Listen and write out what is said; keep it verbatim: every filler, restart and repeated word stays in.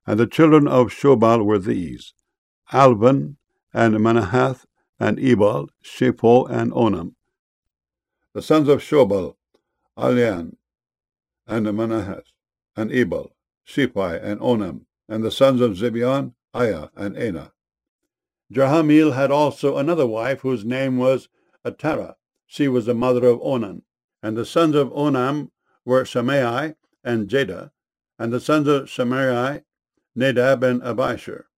And the children of Shobal were these: Alvan, and Manahath, and Ebal, Shepho, and Onam. The sons of Shobal: Alian, and Manahath, and Ebal, Shephi, and Onam. And the sons of Zibeon: Aiah, and Anah. Jerahmeel had also another wife, whose name was Atara. She was the mother of Onan. And the sons of Onam were Shimei and Jada. And the sons of Shimei: Nadab and Abishur.